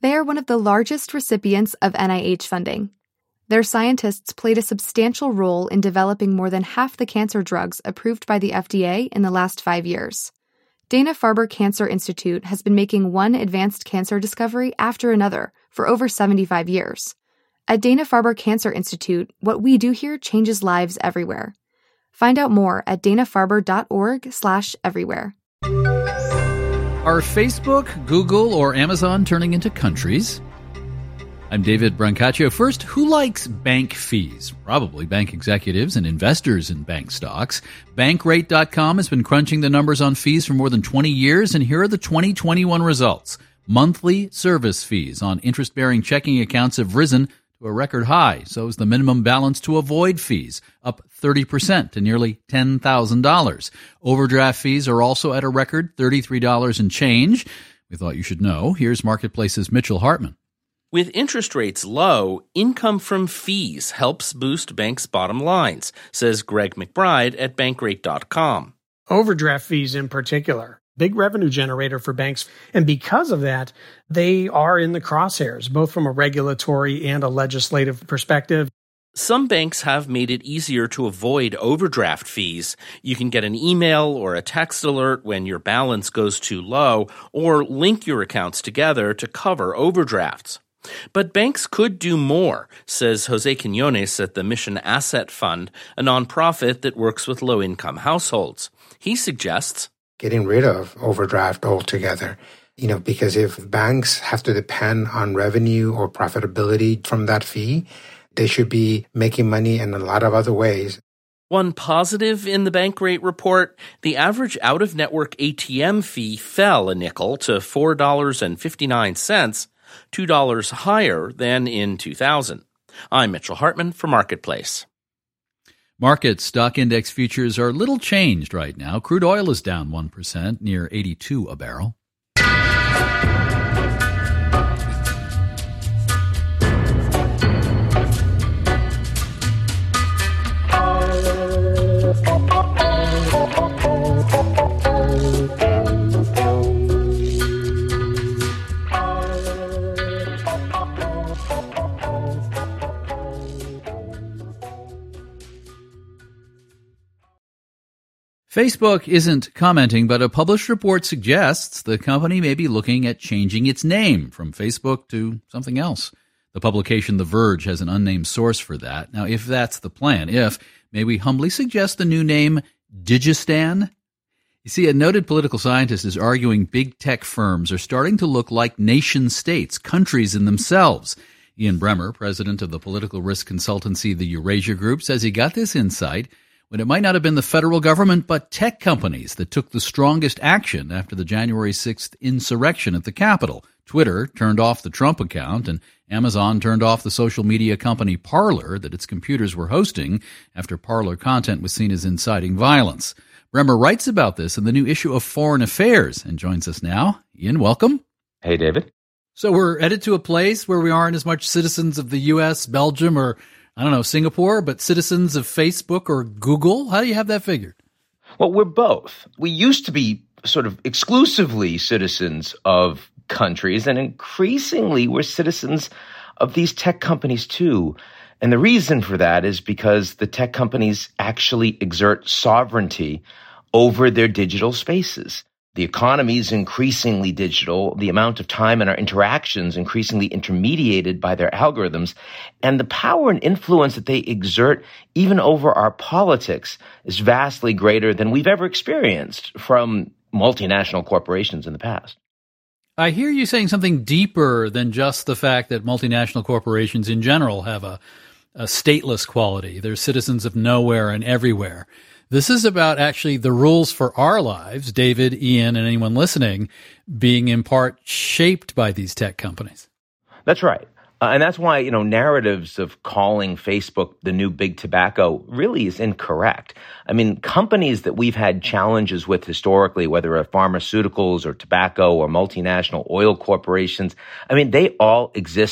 They are one of the largest recipients of NIH funding. Their scientists played a substantial role in developing more than half the cancer drugs approved by the FDA in the last 5 years. Dana-Farber Cancer Institute has been making one advanced cancer discovery after another for over 75 years. At Dana-Farber Cancer Institute, what we do here changes lives everywhere. Find out more at danafarber.org/everywhere. Are Facebook, Google, or Amazon turning into countries? I'm David Brancaccio. First, who likes bank fees? Probably bank executives and investors in bank stocks. Bankrate.com has been crunching the numbers on fees for more than 20 years, and here are the 2021 results. Monthly service fees on interest-bearing checking accounts have risen to a record high. So is the minimum balance to avoid fees, up 30% to nearly $10,000. Overdraft fees are also at a record $33 and change. We thought you should know. Here's Marketplace's Mitchell Hartman. With interest rates low, income from fees helps boost banks' bottom lines, says Greg McBride at Bankrate.com. Overdraft fees in particular, big revenue generator for banks. And because of that, they are in the crosshairs, both from a regulatory and a legislative perspective. Some banks have made it easier to avoid overdraft fees. You can get an email or a text alert when your balance goes too low, or link your accounts together to cover overdrafts. But banks could do more, says Jose Quinones at the Mission Asset Fund, a nonprofit that works with low-income households. He suggests getting rid of overdraft altogether. Because if banks have to depend on revenue or profitability from that fee, they should be making money in a lot of other ways. One positive in the Bankrate report, the average out-of-network ATM fee fell a nickel to $4.59, $2 higher than in 2000. I'm Mitchell Hartman for Marketplace. Market stock index futures are little changed right now. Crude oil is down 1%, near $82 a barrel. Facebook isn't commenting, but a published report suggests the company may be looking at changing its name from Facebook to something else. The publication The Verge has an unnamed source for that. Now, if that's the plan, may we humbly suggest the new name Digistan? You see, a noted political scientist is arguing big tech firms are starting to look like nation states, countries in themselves. Ian Bremmer, president of the political risk consultancy The Eurasia Group, says he got this insight when it might not have been the federal government, but tech companies that took the strongest action after the January 6th insurrection at the Capitol. Twitter turned off the Trump account, and Amazon turned off the social media company Parler that its computers were hosting after Parler content was seen as inciting violence. Bremmer writes about this in the new issue of Foreign Affairs and joins us now. Ian, welcome. Hey, David. So we're headed to a place where we aren't as much citizens of the U.S., Belgium, or Singapore, but citizens of Facebook or Google? How do you have that figured? Well, we're both. We used to be sort of exclusively citizens of countries, and increasingly we're citizens of these tech companies too. And the reason for that is because the tech companies actually exert sovereignty over their digital spaces. The economy is increasingly digital, the amount of time in our interactions increasingly intermediated by their algorithms, and the power and influence that they exert even over our politics is vastly greater than we've ever experienced from multinational corporations in the past. I hear you saying something deeper than just the fact that multinational corporations in general have a stateless quality. They're citizens of nowhere and everywhere. This is about actually the rules for our lives, David, Ian, and anyone listening, being in part shaped by these tech companies. That's right. And that's why, narratives of calling Facebook the new big tobacco really is incorrect. I mean, companies that we've had challenges with historically, whether it's pharmaceuticals or tobacco or multinational oil corporations, they all exist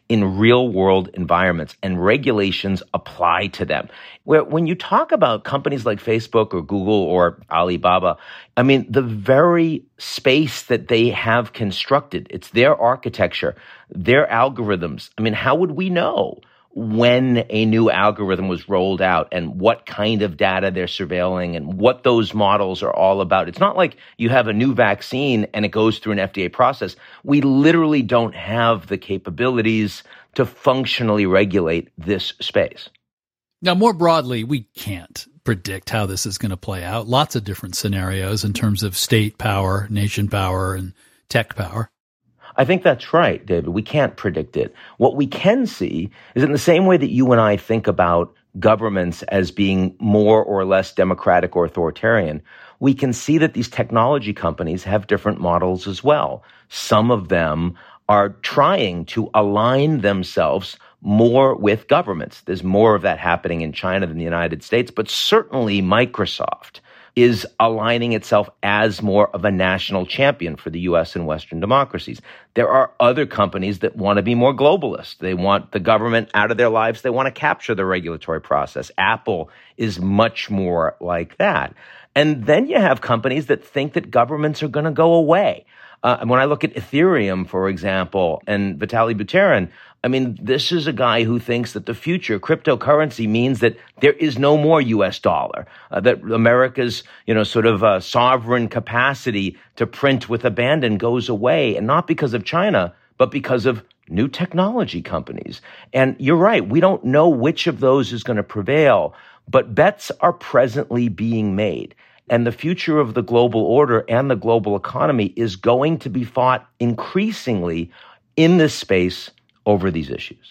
in real-world environments, and regulations apply to them. When you talk about companies like Facebook or Google or Alibaba, I mean, the very space that they have constructed, it's their architecture, their algorithms. I mean, how would we know when a new algorithm was rolled out and what kind of data they're surveilling and what those models are all about? It's not like you have a new vaccine and it goes through an FDA process. We literally don't have the capabilities to functionally regulate this space. Now, more broadly, we can't predict how this is going to play out. Lots of different scenarios in terms of state power, nation power, and tech power. I think that's right, David. We can't predict it. What we can see is in the same way that you and I think about governments as being more or less democratic or authoritarian, we can see that these technology companies have different models as well. Some of them are trying to align themselves more with governments. There's more of that happening in China than the United States, but certainly Microsoft is aligning itself as more of a national champion for the U.S. and Western democracies. There are other companies that want to be more globalist. They want the government out of their lives. They want to capture the regulatory process. Apple is much more like that. And then you have companies that think that governments are going to go away. When I look at Ethereum, for example, and Vitaly Buterin, I mean, this is a guy who thinks that the future cryptocurrency means that there is no more U.S. dollar, that America's, sort of sovereign capacity to print with abandon goes away, and not because of China, but because of new technology companies. And you're right, we don't know which of those is going to prevail, but bets are presently being made. And the future of the global order and the global economy is going to be fought increasingly in this space over these issues.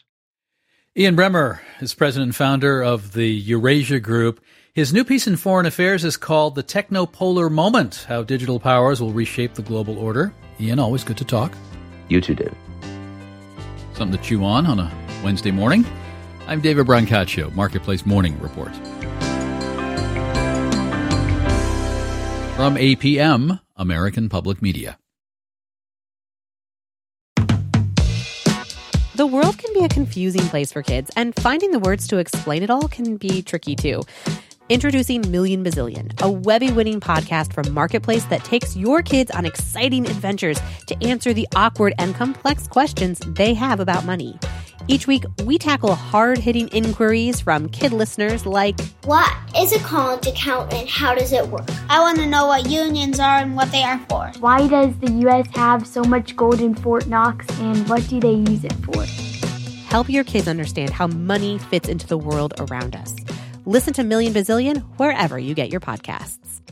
Ian Bremmer is president and founder of the Eurasia Group. His new piece in Foreign Affairs is called The Technopolar Moment, How Digital Powers Will Reshape the Global Order. Ian, always good to talk. You too, David. Something to chew on a Wednesday morning. I'm David Brancaccio, Marketplace Morning Report. From APM, American Public Media. The world can be a confusing place for kids, and finding the words to explain it all can be tricky too. Introducing Million Bazillion, a Webby-winning podcast from Marketplace that takes your kids on exciting adventures to answer the awkward and complex questions they have about money. Each week, we tackle hard-hitting inquiries from kid listeners like, what is a college account and how does it work? I want to know what unions are and what they are for. Why does the U.S. have so much gold in Fort Knox and what do they use it for? Help your kids understand how money fits into the world around us. Listen to Million Bazillion wherever you get your podcasts.